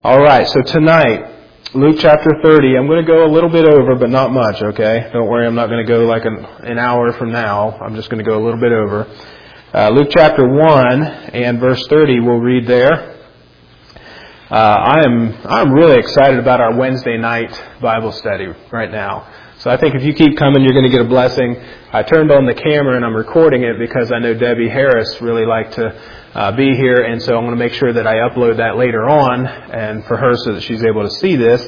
All right, so tonight, Luke chapter 30, I'm going to go a little bit over, but not much, okay? Don't worry, I'm not going to go like an hour from now. I'm just going to go a little bit over. Luke chapter 1 and verse 30, we'll read there. I'm really excited about our Wednesday night Bible study right now. So I think if you keep coming, you're going to get a blessing. I turned on the camera and I'm recording it because I know Debbie Harris really liked to be here, and so I'm going to make sure that I upload that later on, and for her so that she's able to see this.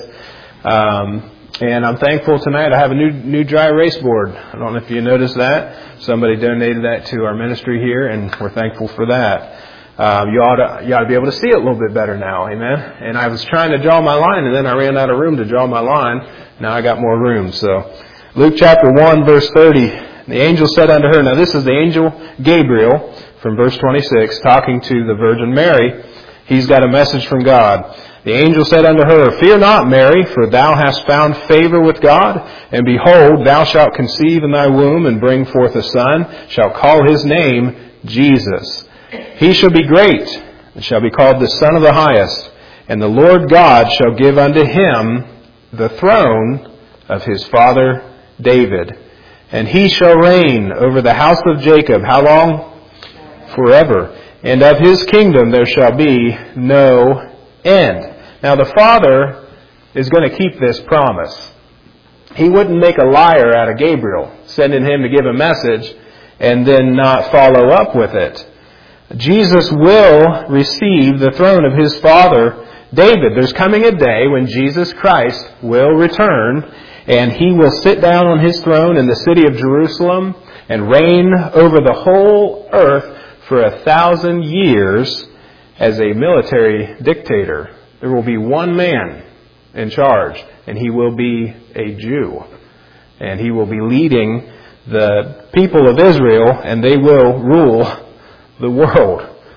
And I'm thankful tonight I have a new dry erase board. I don't know if you noticed that. Somebody donated that to our ministry here, and we're thankful for that. You ought to be able to see it a little bit better now, amen? And I was trying to draw my line, and then I ran out of room to draw my line. Now I got more room. So Luke chapter 1, verse 30. The angel said unto her, now this is the angel Gabriel, from verse 26, talking to the Virgin Mary. He's got a message from God. The angel said unto her, fear not, Mary, for thou hast found favor with God. And behold, thou shalt conceive in thy womb, and bring forth a son, shalt call his name Jesus. He shall be great, and shall be called the Son of the Highest. And the Lord God shall give unto him the throne of his father David. And he shall reign over the house of Jacob. How long? Forever. And of his kingdom there shall be no end. Now the Father is going to keep this promise. He wouldn't make a liar out of Gabriel, sending him to give a message and then not follow up with it. Jesus will receive the throne of his father David. There's coming a day when Jesus Christ will return, and he will sit down on his throne in the city of Jerusalem and reign over the whole earth for 1,000 years as a military dictator. There will be one man in charge, and he will be a Jew. And he will be leading the people of Israel, and they will rule the world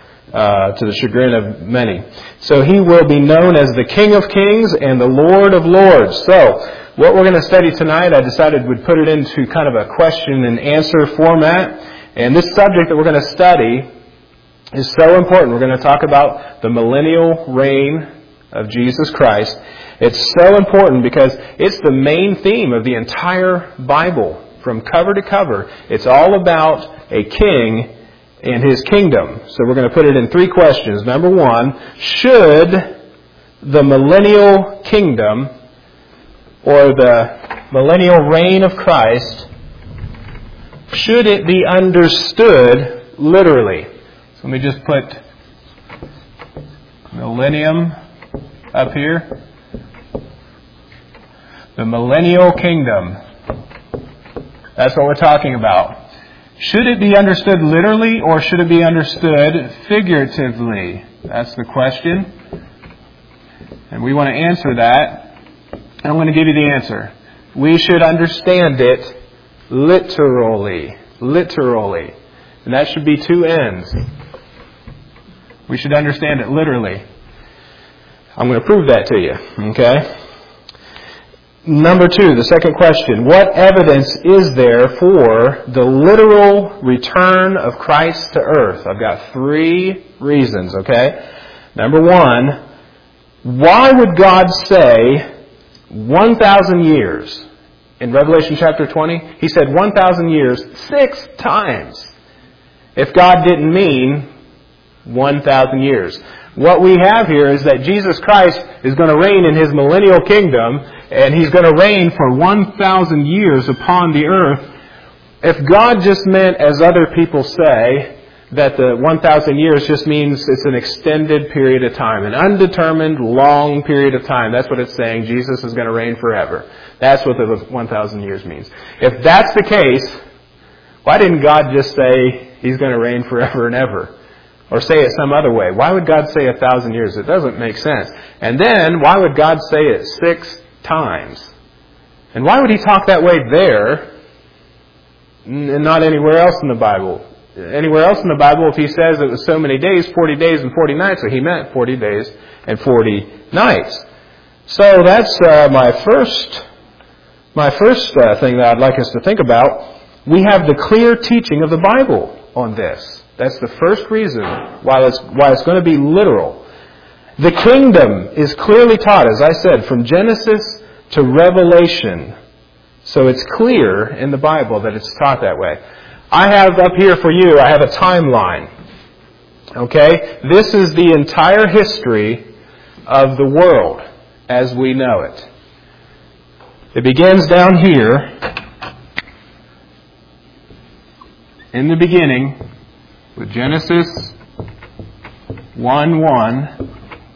to the chagrin of many. So he will be known as the King of Kings and the Lord of Lords. So what we're going to study tonight, I decided we'd put it into kind of a question and answer format. And this subject that we're going to study is so important. We're going to talk about the millennial reign of Jesus Christ. It's so important because it's the main theme of the entire Bible. From cover to cover, it's all about a king and his kingdom. So we're going to put it in three questions. Number one, should the millennial kingdom or the millennial reign of Christ, should it be understood literally? So let me just put millennium up here. The millennial kingdom. That's what we're talking about. Should it be understood literally or should it be understood figuratively? That's the question. And we want to answer that. And I'm going to give you the answer. We should understand it literally. Literally. And that should be two ends. We should understand it literally. I'm going to prove that to you. Okay? Number two, the second question. What evidence is there for the literal return of Christ to earth? I've got three reasons, okay? Number one, why would God say 1,000 years? In Revelation chapter 20, he said 1,000 years 6 times. If God didn't mean 1,000 years. What we have here is that Jesus Christ is going to reign in his millennial kingdom, and he's going to reign for 1,000 years upon the earth. If God just meant, as other people say, that the 1,000 years just means it's an extended period of time, an undetermined long period of time. That's what it's saying. Jesus is going to reign forever. That's what the 1,000 years means. If that's the case, why didn't God just say he's going to reign forever and ever? Or say it some other way. Why would God say 1,000 years? It doesn't make sense. And then, why would God say it 6 times? And why would he talk that way there and not anywhere else in the Bible? Anywhere else in the Bible, if he says it was so many days, 40 days and 40 nights, so he meant 40 days and 40 nights. So that's my first thing that I'd like us to think about. We have the clear teaching of the Bible on this. That's the first reason why it's going to be literal. The kingdom is clearly taught, as I said, from Genesis to Revelation. So it's clear in the Bible that it's taught that way. I have up here for you, I have a timeline. Okay? This is the entire history of the world as we know it. It begins down here in the beginning with Genesis 1:1.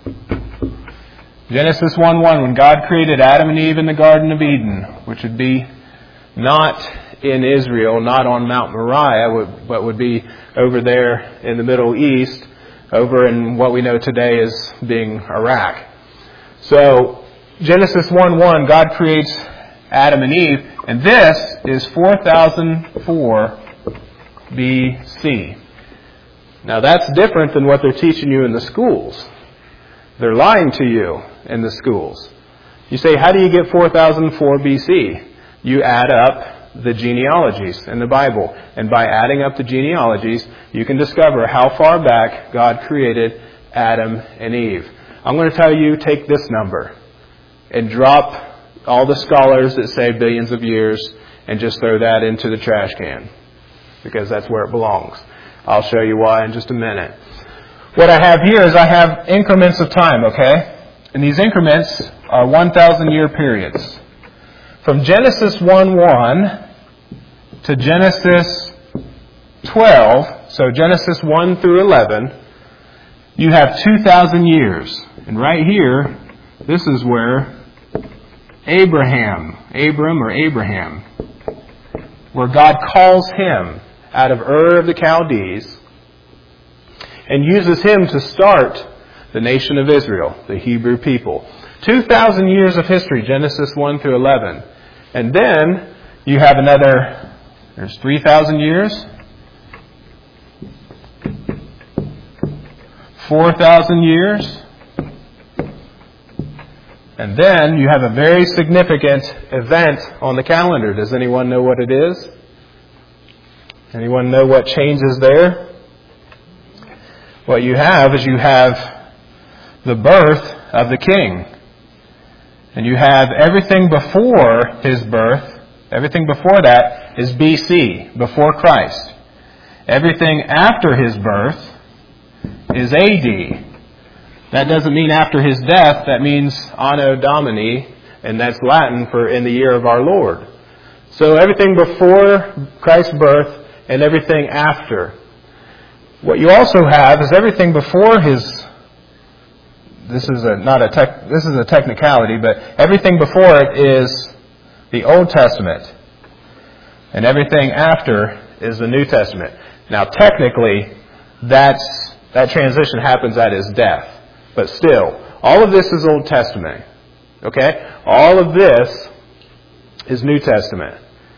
Genesis 1:1, when God created Adam and Eve in the Garden of Eden, which would be not in Israel, not on Mount Moriah, but would be over there in the Middle East, over in what we know today as being Iraq. So, Genesis 1:1, God creates Adam and Eve, and this is 4004 BC. Now that's different than what they're teaching you in the schools. They're lying to you in the schools. You say, how do you get 4004 BC? You add up the genealogies in the Bible. And by adding up the genealogies, you can discover how far back God created Adam and Eve. I'm going to tell you, take this number and drop all the scholars that say billions of years and just throw that into the trash can, because that's where it belongs. I'll show you why in just a minute. What I have here is I have increments of time, okay? And these increments are 1,000-year periods. From Genesis 1:1 to Genesis 12, so Genesis 1 through 11, you have 2,000 years. And right here, this is where Abram, where God calls him out of Ur of the Chaldees and uses him to start the nation of Israel, the Hebrew people. 2,000 years of history, Genesis 1 through 11. And then you have another, there's 3,000 years, 4,000 years, and then you have a very significant event on the calendar. Does anyone know what it is? Anyone know what changes there? What you have is you have the birth of the king. And you have everything before his birth, everything before that is BC, before Christ. Everything after his birth is AD. That doesn't mean after his death, that means Anno Domini, and that's Latin for in the year of our Lord. So everything before Christ's birth and everything after. What you also have is everything before his, this is a technicality, but everything before it is the Old Testament. And everything after is the New Testament. Now technically, that transition happens at his death. But still, all of this is Old Testament. Okay? All of this is New Testament.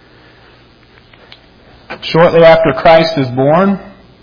Shortly after Christ is born,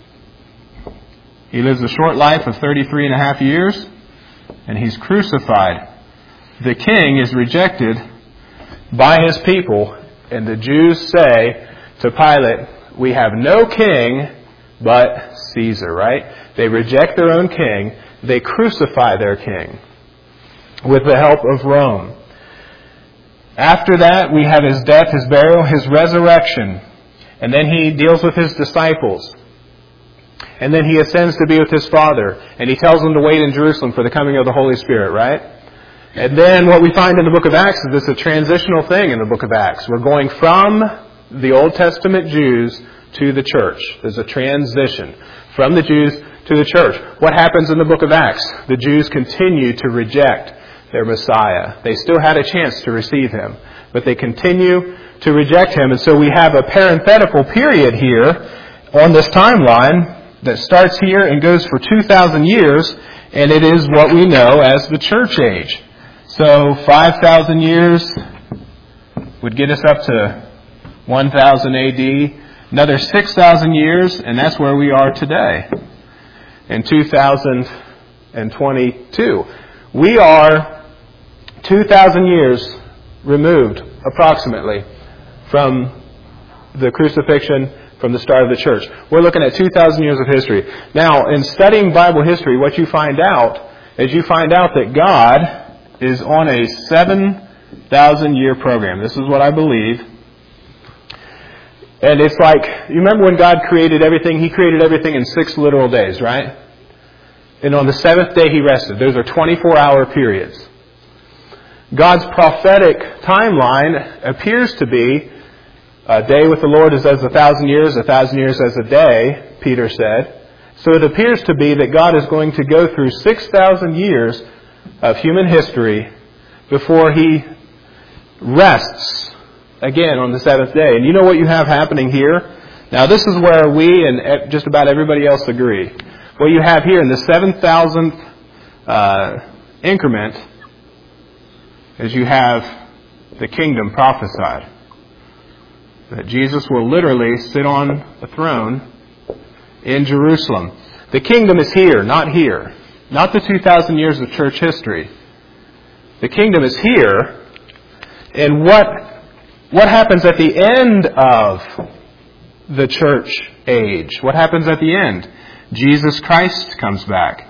he lives a short life of 33 and a half years, and he's crucified. The king is rejected by his people, and the Jews say to Pilate, we have no king but Caesar, right? They reject their own king. They crucify their king with the help of Rome. After that, we have his death, his burial, his resurrection. And then he deals with his disciples. And then he ascends to be with his Father. And he tells them to wait in Jerusalem for the coming of the Holy Spirit, right? And then what we find in the book of Acts is it's a transitional thing in the book of Acts. We're going from the Old Testament Jews to the church. There's a transition from the Jews to the church. What happens in the book of Acts? The Jews continue to reject their Messiah. They still had a chance to receive him, but they continue to reject him. And so we have a parenthetical period here on this timeline that starts here and goes for 2,000 years, and it is what we know as the church age. So 5,000 years would get us up to 1,000 AD. Another 6,000 years, and that's where we are today. In 2022. We are 2,000 years removed, approximately, from the crucifixion, from the start of the church. We're looking at 2,000 years of history. Now, in studying Bible history, what you find out is you find out that God is on a 7,000-year program. This is what I believe. And it's like, you remember when God created everything? He created everything in 6 literal days, right? And on the 7th day He rested. Those are 24-hour periods. God's prophetic timeline appears to be a day with the Lord is as 1,000 years, 1,000 years as a day, Peter said. So it appears to be that God is going to go through 6,000 years of human history before He rests again on the 7th day. And you know what you have happening here? Now this is where we and just about everybody else agree. What you have here in the 7,000th increment is you have the kingdom prophesied. That Jesus will literally sit on a throne in Jerusalem. The kingdom is here, not here. Not the 2,000 years of church history. The kingdom is here. And what happens at the end of the church age? What happens at the end? Jesus Christ comes back.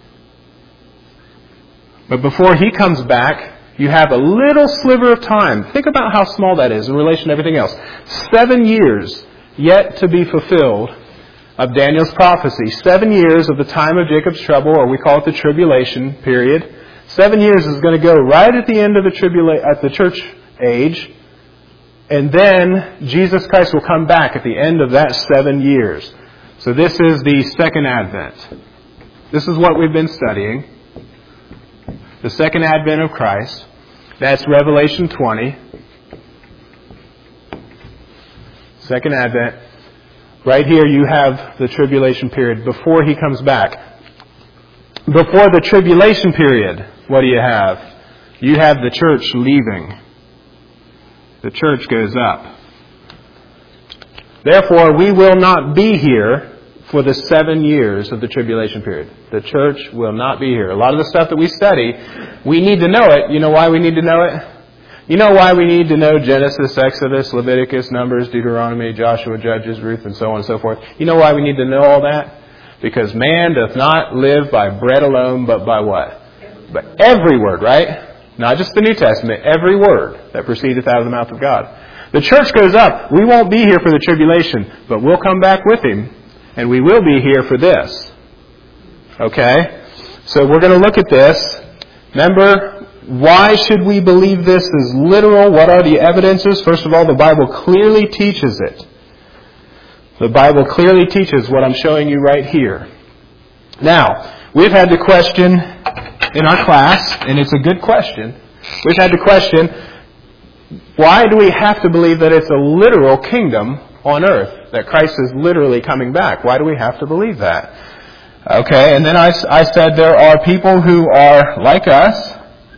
But before He comes back, you have a little sliver of time. Think about how small that is in relation to everything else. 7 years yet to be fulfilled of Daniel's prophecy. 7 years of the time of Jacob's trouble, or we call it the tribulation period. 7 years is going to go right at the end of the church age. And then Jesus Christ will come back at the end of that 7 years. So this is the second advent. This is what we've been studying. The second advent of Christ. That's Revelation 20. Second advent. Right here you have the tribulation period before He comes back. Before the tribulation period, what do you have? You have the church leaving. The church goes up. Therefore, we will not be here for the 7 years of the tribulation period. The church will not be here. A lot of the stuff that we study, we need to know it. You know why we need to know it? You know why we need to know Genesis, Exodus, Leviticus, Numbers, Deuteronomy, Joshua, Judges, Ruth, and so on and so forth. You know why we need to know all that? Because man doth not live by bread alone, but by what? By every word, right? Not just the New Testament, every word that proceedeth out of the mouth of God. The church goes up. We won't be here for the tribulation, but we'll come back with Him. And we will be here for this. Okay? So we're going to look at this. Remember, why should we believe this is literal? What are the evidences? First of all, the Bible clearly teaches it. The Bible clearly teaches what I'm showing you right here. Now, we've had the question in our class, and it's a good question. We've had the question, why do we have to believe that it's a literal kingdom on earth? That Christ is literally coming back. Why do we have to believe that? Okay, and then I said there are people who are like us,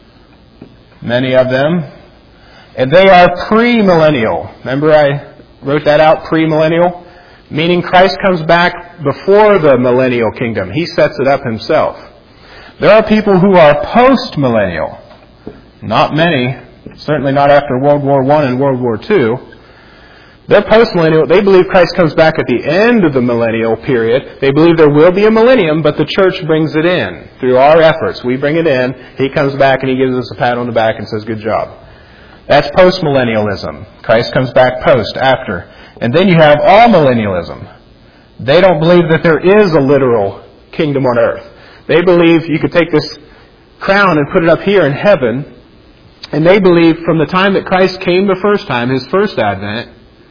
many of them, and they are premillennial. Remember I wrote that out, premillennial? Meaning Christ comes back before the millennial kingdom. He sets it up Himself. There are people who are postmillennial. Not many, certainly not after World War I and World War II. They're postmillennial. They believe Christ comes back at the end of the millennial period. They believe there will be a millennium, but the church brings it in through our efforts. We bring it in. He comes back and He gives us a pat on the back and says, good job. That's postmillennialism. Christ comes back after. And then you have amillennialism. They don't believe that there is a literal kingdom on earth. They believe you could take this crown and put it up here in heaven. And they believe from the time that Christ came the first time, His first advent,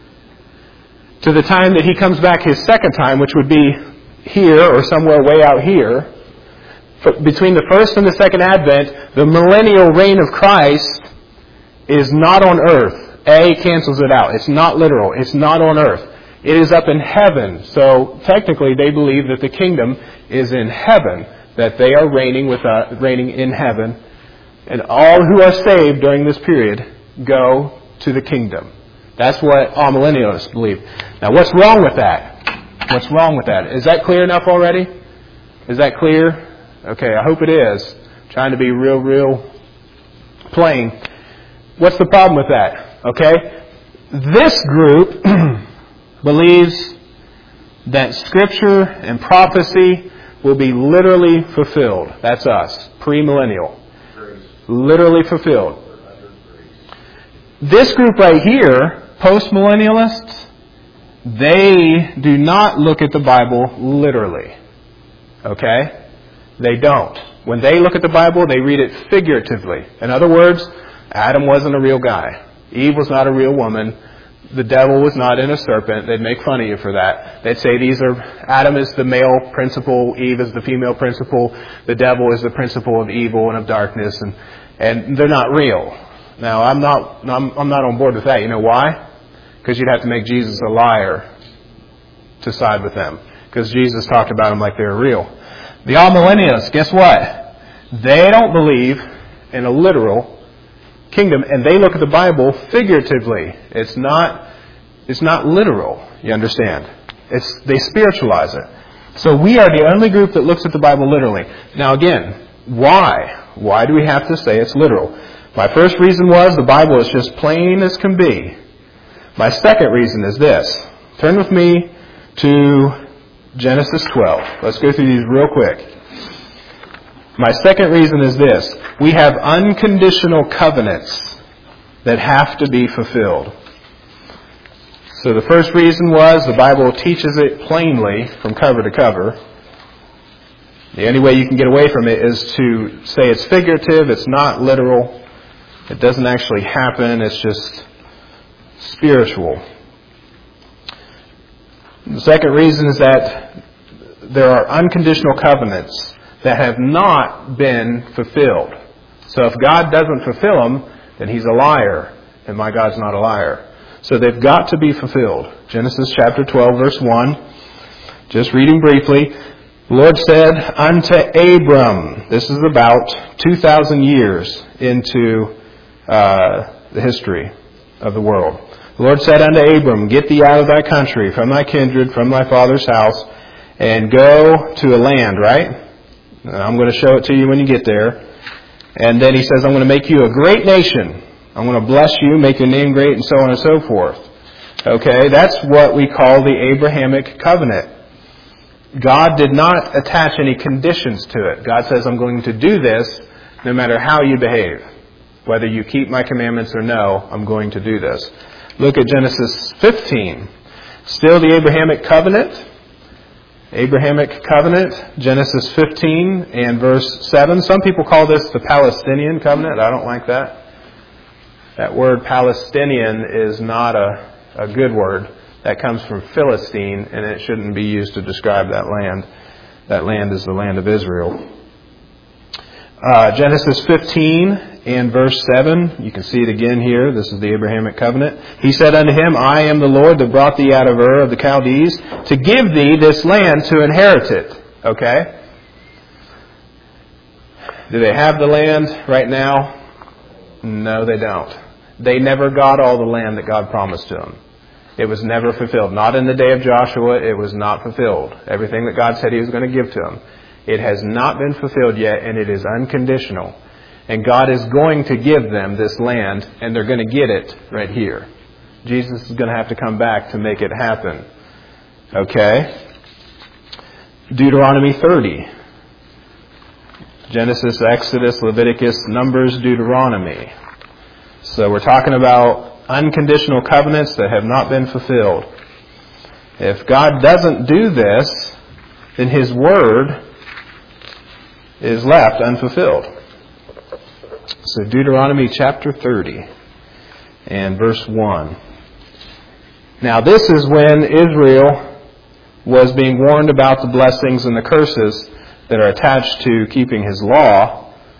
to the time that He comes back His second time, which would be here or somewhere way out here, between the first and the second advent, the millennial reign of Christ is not on earth. A cancels it out. It's not literal. It's not on earth. It is up in heaven. So technically they believe that the kingdom is in heaven, that they are reigning in heaven, and all who are saved during this period go to the kingdom. That's what amillennialists believe. Now, what's wrong with that? What's wrong with that? Is that clear enough already? Is that clear? Okay, I hope it is. Trying to be real plain. What's the problem with that? Okay? This group believes that Scripture and prophecy will be literally fulfilled. That's us, premillennial. Literally fulfilled. This group right here, postmillennialists, they do not look at the Bible literally. Okay? They don't. When they look at the Bible, they read it figuratively. In other words, Adam wasn't a real guy. Eve was not a real woman. The devil was not in a serpent. They'd make fun of you for that. They'd say Adam is the male principle, Eve is the female principle, the devil is the principle of evil and of darkness, and they're not real. Now, I'm not on board with that. You know why? Because you'd have to make Jesus a liar to side with them. Because Jesus talked about them like they were real. The amillennialists, guess what? They don't believe in a literal kingdom, and they look at the Bible figuratively. It's not literal, you understand. They spiritualize it. So we are the only group that looks at the Bible literally. Now again, why? Why do we have to say it's literal? My first reason was the Bible is just plain as can be. My second reason is this. Turn with me to Genesis 12. Let's go through these real quick. My second reason is this. We have unconditional covenants that have to be fulfilled. So the first reason was the Bible teaches it plainly from cover to cover. The only way you can get away from it is to say it's figurative, it's not literal, it doesn't actually happen, it's just spiritual. The second reason is that there are unconditional covenants that have not been fulfilled. So if God doesn't fulfill them, then He's a liar, and my God's not a liar. So they've got to be fulfilled. Genesis chapter 12, verse 1. Just reading briefly. The Lord said unto Abram, this is about 2,000 years into the history of the world. The Lord said unto Abram, get thee out of thy country, from thy kindred, from thy father's house, and go to a land, right? I'm going to show it to you when you get there. And then He says, I'm going to make you a great nation. I'm going to bless you, make your name great, and so on and so forth. Okay, that's what we call the Abrahamic covenant. God did not attach any conditions to it. God says, I'm going to do this no matter how you behave. Whether you keep my commandments or no, I'm going to do this. Look at Genesis 15. Still the Abrahamic covenant. Abrahamic covenant, Genesis 15 and verse 7. Some people call this the Palestinian covenant. I don't like that. That word Palestinian is not a good word. That comes from Philistine, and it shouldn't be used to describe that land. That land is the land of Israel. Genesis 15 and verse 7. You can see it again here. This is the Abrahamic covenant. He said unto him, I am the Lord that brought thee out of Ur of the Chaldees to give thee this land to inherit it. Okay? Do they have the land right now? No, they don't. They never got all the land that God promised to them. It was never fulfilled. Not in the day of Joshua, it was not fulfilled. Everything that God said He was going to give to them. It has not been fulfilled yet, and it is unconditional. And God is going to give them this land, and they're going to get it right here. Jesus is going to have to come back to make it happen. Okay? Deuteronomy 30. Genesis, Exodus, Leviticus, Numbers, Deuteronomy. So we're talking about unconditional covenants that have not been fulfilled. If God doesn't do this, then His word is left unfulfilled. So Deuteronomy chapter 30 and verse 1. Now this is when Israel was being warned about the blessings and the curses that are attached to keeping His law.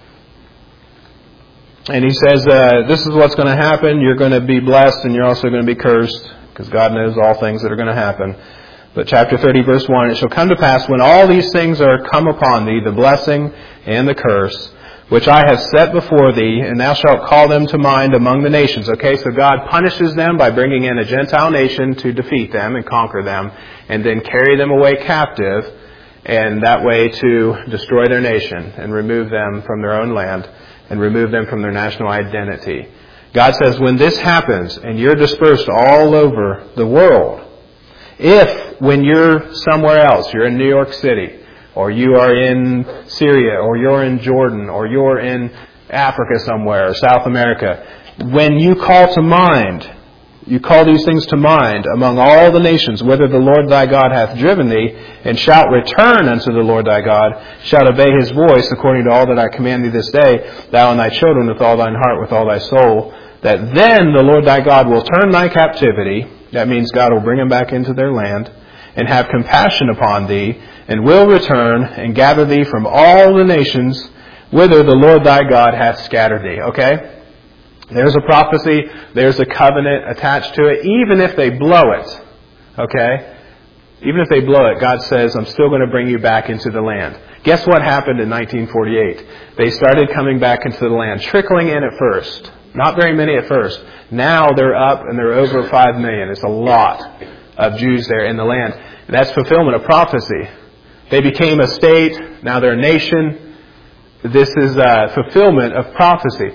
And He says, this is what's going to happen. You're going to be blessed and you're also going to be cursed, because God knows all things that are going to happen. But chapter 30, verse 1, it shall come to pass when all these things are come upon thee, the blessing and the curse, which I have set before thee, and thou shalt call them to mind among the nations. Okay, so God punishes them by bringing in a Gentile nation to defeat them and conquer them, and then carry them away captive, and that way to destroy their nation and remove them from their own land and remove them from their national identity. God says, when this happens and you're dispersed all over the world, if when you're somewhere else, you're in New York City, or you are in Syria, or you're in Jordan, or you're in Africa somewhere, or South America, when you call to mind, you call these things to mind among all the nations, whither the Lord thy God hath driven thee, and shalt return unto the Lord thy God, shalt obey his voice according to all that I command thee this day, thou and thy children with all thine heart, with all thy soul, that then the Lord thy God will turn thy captivity, that means God will bring them back into their land, and have compassion upon thee, and will return and gather thee from all the nations whither the Lord thy God hath scattered thee. Okay? There's a prophecy, there's a covenant attached to it, even if they blow it. Okay? Even if they blow it, God says, I'm still going to bring you back into the land. Guess what happened in 1948? They started coming back into the land, trickling in at first. Not very many at first. Now they're up and they're over 5 million. It's a lot of Jews there in the land. That's fulfillment of prophecy. They became a state. Now they're a nation. This is fulfillment of prophecy.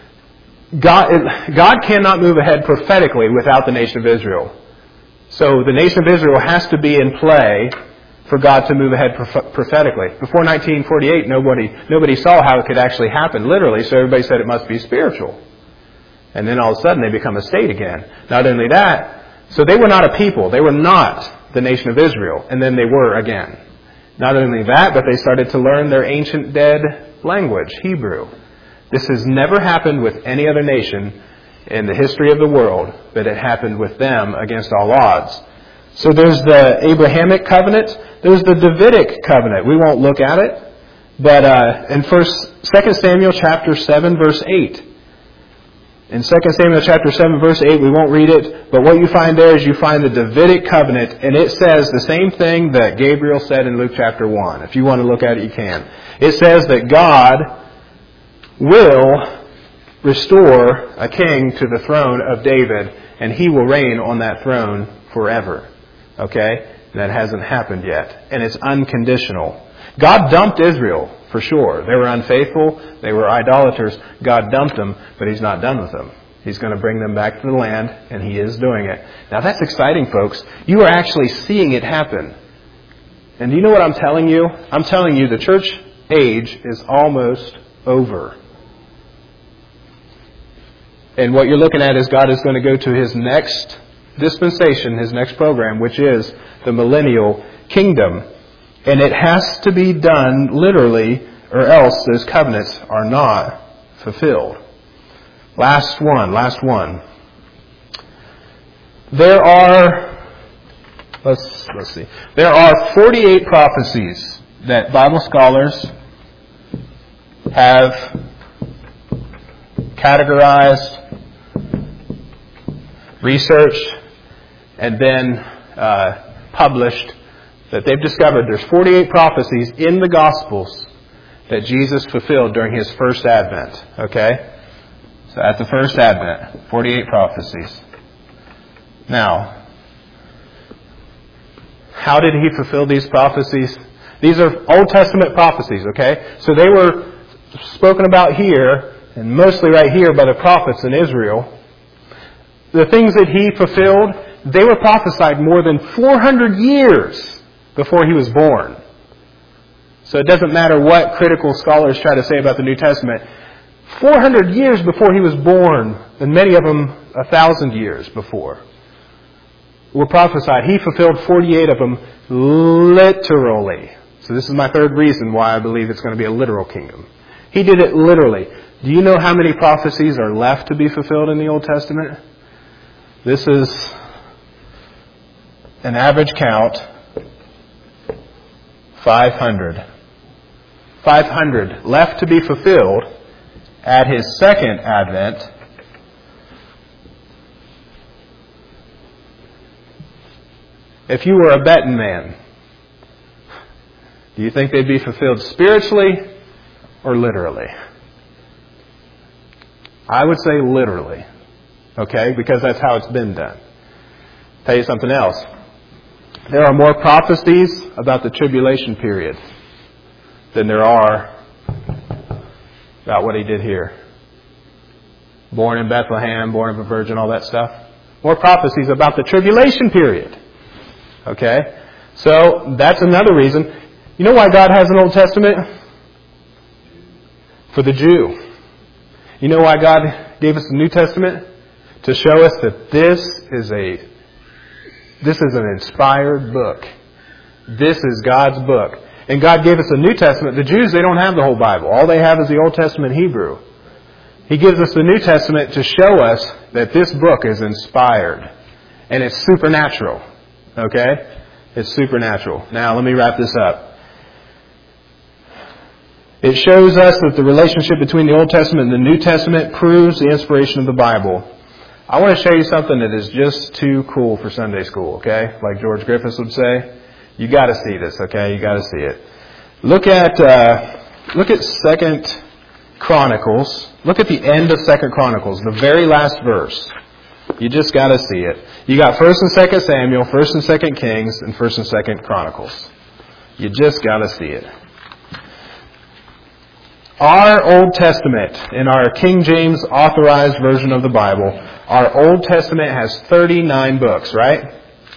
God cannot move ahead prophetically without the nation of Israel. So the nation of Israel has to be in play for God to move ahead prophetically. Before 1948, nobody saw how it could actually happen literally, so everybody said it must be spiritual. And then all of a sudden they become a state again. Not only that, so they were not a people. They were not the nation of Israel. And then they were again. Not only that, but they started to learn their ancient dead language, Hebrew. This has never happened with any other nation in the history of the world, but it happened with them against all odds. So there's the Abrahamic covenant. There's the Davidic covenant. We won't look at it. But in 2 Samuel chapter 7, verse 8. In 2 Samuel chapter 7, verse 8, we won't read it, but what you find there is you find the Davidic covenant, and it says the same thing that Gabriel said in Luke chapter 1. If you want to look at it, you can. It says that God will restore a king to the throne of David, and he will reign on that throne forever. Okay? That hasn't happened yet. And it's unconditional. God dumped Israel, for sure. They were unfaithful. They were idolaters. God dumped them, but He's not done with them. He's going to bring them back to the land, and He is doing it. Now that's exciting, folks. You are actually seeing it happen. And do you know what I'm telling you? I'm telling you the church age is almost over. And what you're looking at is God is going to go to His next dispensation, His next program, which is the millennial kingdom. And it has to be done literally, or else those covenants are not fulfilled. Last one. There are, let's see. There are 48 prophecies that Bible scholars have categorized, researched, and then published, that they've discovered there's 48 prophecies in the Gospels that Jesus fulfilled during His first advent. Okay? So at the first advent, 48 prophecies. Now, how did He fulfill these prophecies? These are Old Testament prophecies, okay? So they were spoken about here, and mostly right here by the prophets in Israel. The things that He fulfilled, they were prophesied more than 400 years before He was born. So it doesn't matter what critical scholars try to say about the New Testament. 400 years before He was born, and many of them 1,000 years before, were prophesied. He fulfilled 48 of them literally. So this is my third reason why I believe it's going to be a literal kingdom. He did it literally. Do you know how many prophecies are left to be fulfilled in the Old Testament? This is an average count. 500. 500 left to be fulfilled at His second advent. If you were a betting man, do you think they'd be fulfilled spiritually or literally? I would say literally. Okay? Because that's how it's been done. Tell you something else. There are more prophecies about the tribulation period than there are about what He did here. Born in Bethlehem, born of a virgin, all that stuff. More prophecies about the tribulation period. Okay? So that's another reason. You know why God has an Old Testament? For the Jew. You know why God gave us the New Testament? To show us that this is an inspired book. This is God's book. And God gave us a New Testament. The Jews, they don't have the whole Bible. All they have is the Old Testament Hebrew. He gives us the New Testament to show us that this book is inspired. And it's supernatural. Okay? It's supernatural. Now, let me wrap this up. It shows us that the relationship between the Old Testament and the New Testament proves the inspiration of the Bible. I want to show you something that is just too cool for Sunday school, okay? Like George Griffiths would say. You got to see this, okay? You got to see it. Look at 2 Chronicles. Look at the end of 2 Chronicles, the very last verse. You just got to see it. You got 1 and 2 Samuel, 1 and 2 Kings, and 1 and 2 Chronicles. You just got to see it. Our Old Testament, in our King James authorized version of the Bible, our Old Testament has 39 books, right?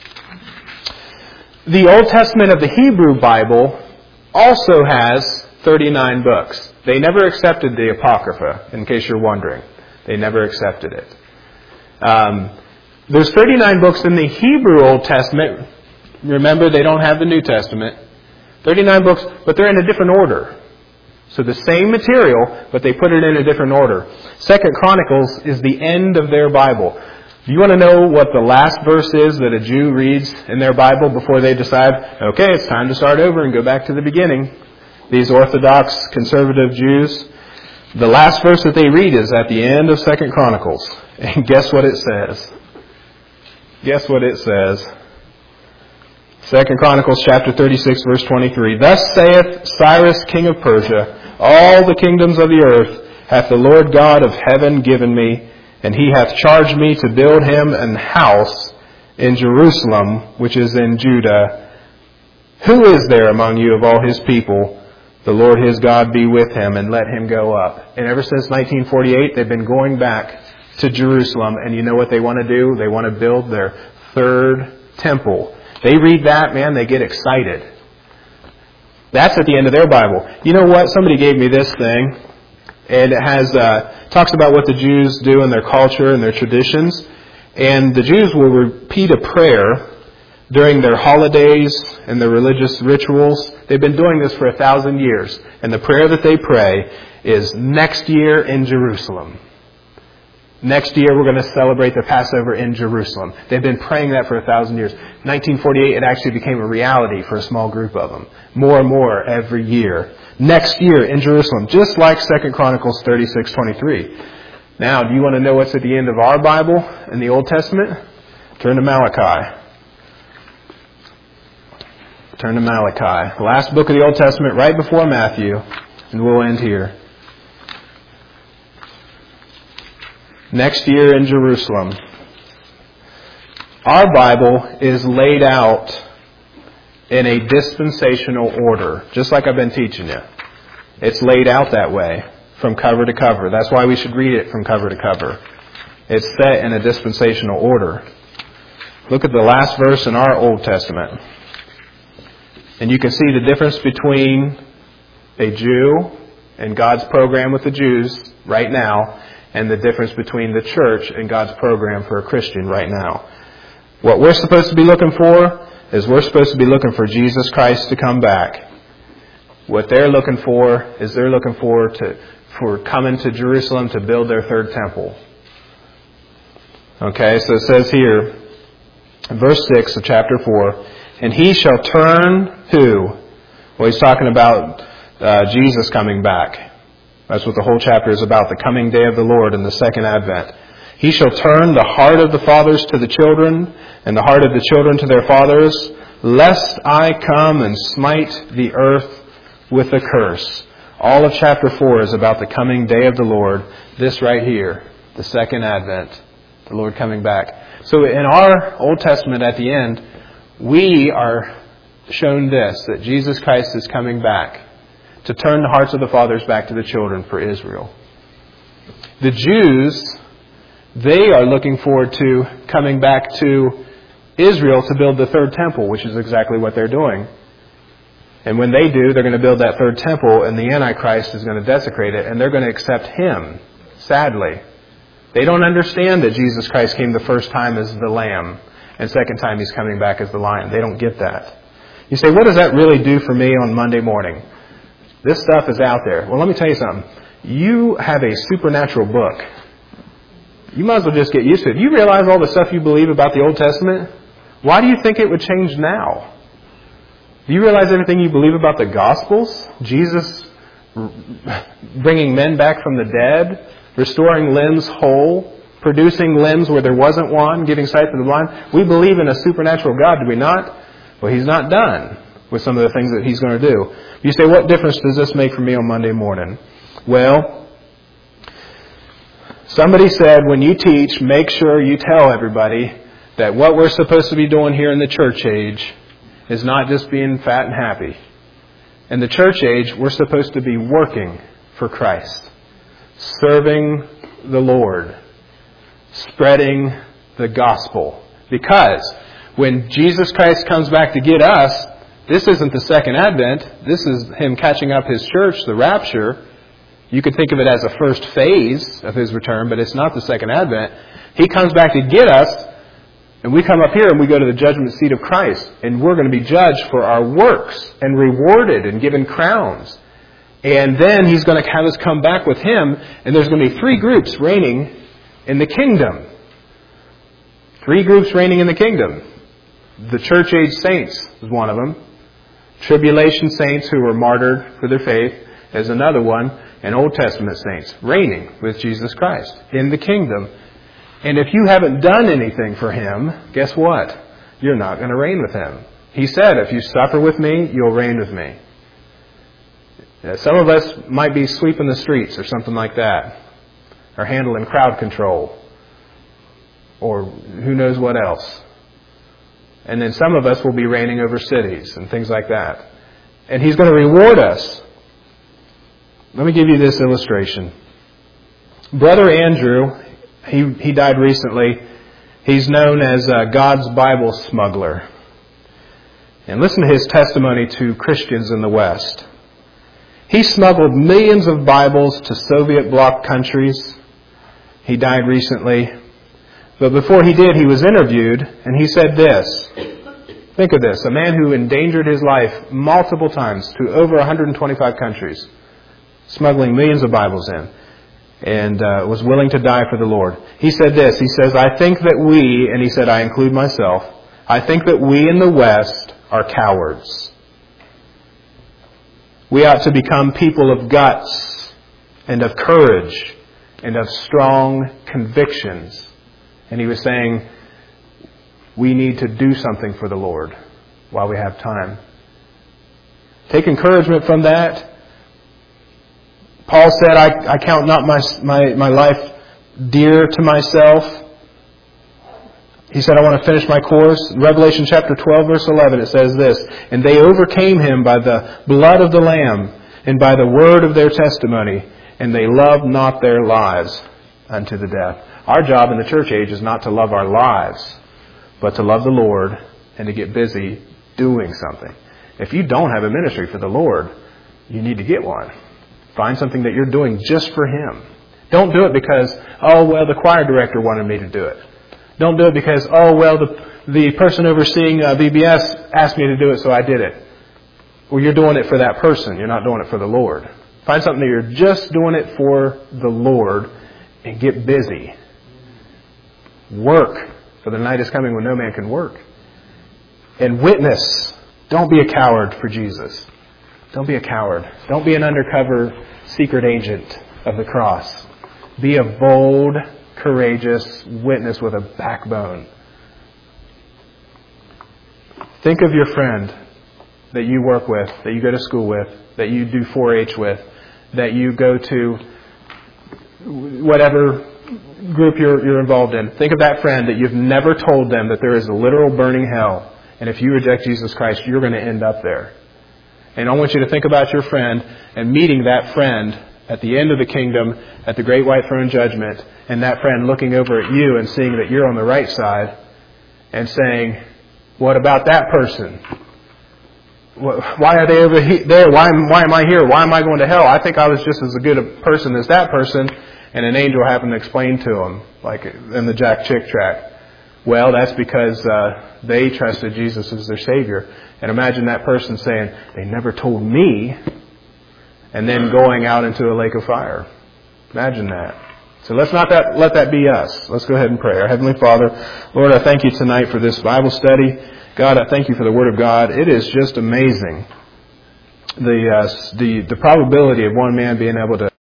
The Old Testament of the Hebrew Bible also has 39 books. They never accepted the Apocrypha, in case you're wondering. They never accepted it. There's 39 books in the Hebrew Old Testament. Remember, they don't have the New Testament. 39 books, but they're in a different order. So the same material, but they put it in a different order. 2 Chronicles is the end of their Bible. Do you want to know what the last verse is that a Jew reads in their Bible before they decide, okay, it's time to start over and go back to the beginning? These Orthodox, conservative Jews, the last verse that they read is at the end of 2 Chronicles. And guess what it says? Guess what it says? 2 Chronicles chapter 36, verse 23. Thus saith Cyrus, king of Persia, all the kingdoms of the earth hath the Lord God of heaven given me, and he hath charged me to build him an house in Jerusalem, which is in Judah. Who is there among you of all his people? The Lord his God be with him, and let him go up. And ever since 1948, they've been going back to Jerusalem, and you know what they want to do? They want to build their third temple. They read that, man, they get excited. That's at the end of their Bible. You know what? Somebody gave me this thing, and it has talks about what the Jews do in their culture and their traditions. And the Jews will repeat a prayer during their holidays and their religious rituals. They've been doing this for 1,000 years. And the prayer that they pray is, next year in Jerusalem. Next year we're going to celebrate the Passover in Jerusalem. They've been praying that for 1,000 years. 1948, it actually became a reality for a small group of them. More and more every year. Next year in Jerusalem, just like 2 Chronicles 36:23. Now, do you want to know what's at the end of our Bible in the Old Testament? Turn to Malachi. Turn to Malachi. The last book of the Old Testament, right before Matthew. And we'll end here. Next year in Jerusalem. Our Bible is laid out in a dispensational order, just like I've been teaching you. It's laid out that way, from cover to cover. That's why we should read it from cover to cover. It's set in a dispensational order. Look at the last verse in our Old Testament. And you can see the difference between a Jew and God's program with the Jews right now, and the difference between the church and God's program for a Christian right now. What we're supposed to be looking for is we're supposed to be looking for Jesus Christ to come back. What they're looking for is they're looking for coming to Jerusalem to build their third temple. Okay, so it says here, in verse 6 of chapter 4, and he shall turn who? Well, he's talking about Jesus coming back. That's what the whole chapter is about, the coming day of the Lord and the second advent. He shall turn the heart of the fathers to the children, and the heart of the children to their fathers, lest I come and smite the earth with a curse. All of chapter 4 is about the coming day of the Lord. This right here, the second advent, the Lord coming back. So in our Old Testament at the end, we are shown this, that Jesus Christ is coming back to turn the hearts of the fathers back to the children for Israel. The Jews, they are looking forward to coming back to Israel to build the third temple, which is exactly what they're doing. And when they do, they're going to build that third temple, and the Antichrist is going to desecrate it, and they're going to accept him, sadly. They don't understand that Jesus Christ came the first time as the lamb, and second time he's coming back as the lion. They don't get that. You say, what does that really do for me on Monday morning? This stuff is out there. Well, let me tell you something. You have a supernatural book. You might as well just get used to it. Do you realize all the stuff you believe about the Old Testament? Why do you think it would change now? Do you realize everything you believe about the Gospels? Jesus bringing men back from the dead, restoring limbs whole, producing limbs where there wasn't one, giving sight to the blind. We believe in a supernatural God, do we not? Well, he's not done with some of the things that he's going to do. You say, what difference does this make for me on Monday morning? Well, somebody said when you teach, make sure you tell everybody that what we're supposed to be doing here in the church age is not just being fat and happy. In the church age, we're supposed to be working for Christ, serving the Lord, spreading the gospel. Because when Jesus Christ comes back to get us, this isn't the second advent. This is him catching up his church, the rapture. You could think of it as a first phase of his return, but it's not the second advent. He comes back to get us, and we come up here and we go to the judgment seat of Christ. And we're going to be judged for our works and rewarded and given crowns. And then he's going to have us come back with him, and there's going to be 3 groups reigning in the kingdom. 3 groups reigning in the kingdom. The church age saints is one of them. Tribulation saints who were martyred for their faith is another one. And Old Testament saints reigning with Jesus Christ in the kingdom. And if you haven't done anything for him, guess what? You're not going to reign with him. He said, if you suffer with me, you'll reign with me. Some of us might be sweeping the streets or something like that. Or handling crowd control. Or who knows what else. And then some of us will be reigning over cities and things like that. And he's going to reward us. Let me give you this illustration. Brother Andrew, he died recently. He's known as God's Bible smuggler. And listen to his testimony to Christians in the West. He smuggled millions of Bibles to Soviet bloc countries. He died recently. But before he did, he was interviewed, and he said this. Think of this. A man who endangered his life multiple times to over 125 countries, smuggling millions of Bibles in, and was willing to die for the Lord. He said this. He says, I think that we, and he said, I include myself, I think that we in the West are cowards. We ought to become people of guts and of courage and of strong convictions. And he was saying, we need to do something for the Lord while we have time. Take encouragement from that. Paul said, I count not my life dear to myself. He said, I want to finish my course. In Revelation chapter 12, verse 11, it says this, and they overcame him by the blood of the Lamb and by the word of their testimony, and they loved not their lives unto the death. Our job in the church age is not to love our lives, but to love the Lord and to get busy doing something. If you don't have a ministry for the Lord, you need to get one. Find something that you're doing just for Him. Don't do it because, the choir director wanted me to do it. Don't do it because, the person overseeing VBS asked me to do it, so I did it. Well, you're doing it for that person. You're not doing it for the Lord. Find something that you're just doing it for the Lord and get busy. Work, for the night is coming when no man can work. And witness. Don't be a coward for Jesus. Don't be a coward. Don't be an undercover secret agent of the cross. Be a bold, courageous witness with a backbone. Think of your friend that you work with, that you go to school with, that you do 4-H with, that you go to whatever group you're involved in. Think of that friend that you've never told them that there is a literal burning hell. And if you reject Jesus Christ, you're going to end up there. And I want you to think about your friend and meeting that friend at the end of the kingdom, at the great white throne judgment, and that friend looking over at you and seeing that you're on the right side and saying, what about that person? why are they over there? Why am I here? Why am I going to hell? I think I was just as good a person as that person. And an angel happened to explain to them, like in the Jack Chick track. Well, that's because they trusted Jesus as their Savior. And imagine that person saying, they never told me, and then going out into a lake of fire. Imagine that. So let's not let that be us. Let's go ahead and pray. Our Heavenly Father, Lord, I thank you tonight for this Bible study. God, I thank you for the Word of God. It is just amazing the probability of one man being able to